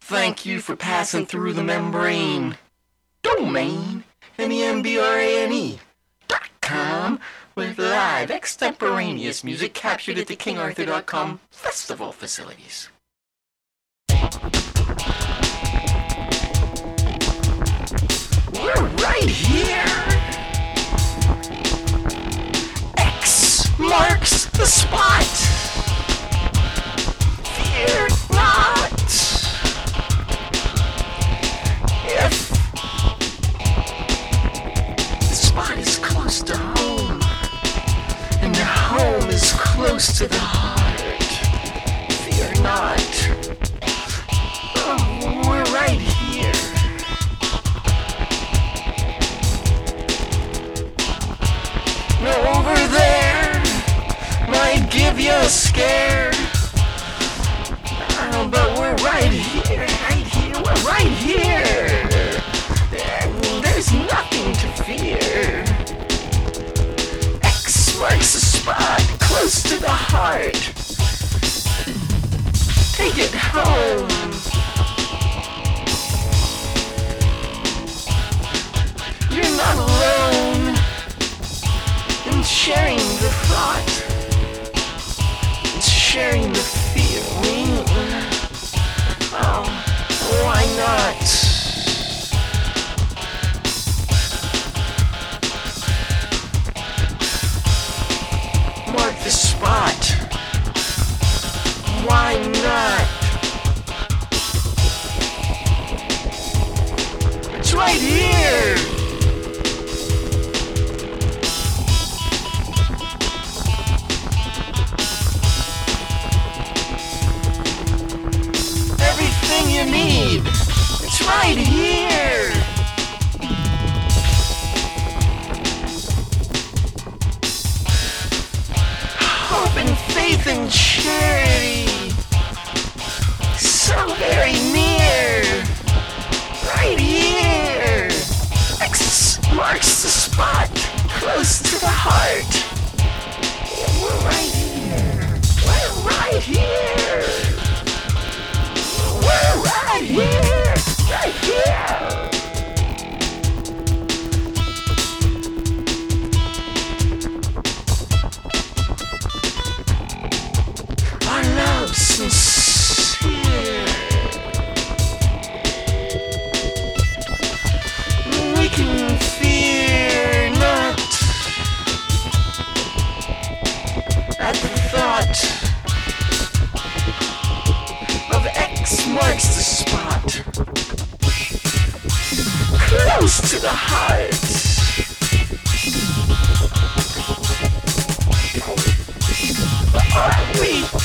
Thank you for passing through the membrane. Domain, membrane.com, with live extemporaneous music captured at the KingArthur.com festival facilities. We're right here. X marks the spot. Fear not. If the spot is close to home, and the home is close to the heart, fear not. Oh, we're right here. No, over there might give you a scare. But we're right here, we're right here. There's nothing to fear. X marks the spot, close to the heart. Take it home. You're not alone in sharing the thought, in sharing the feeling. Oh, why not? Mark the spot. Why not? It's right here. Everything you need, it's right here. Hope and faith and charity, so very near. Right here. X marks the spot, close to the heart. Yeah, we're right here. We're right here. We're right here, right here. Our love's sincere. We can fear not at the thought of X marks the spot, close to the heart. We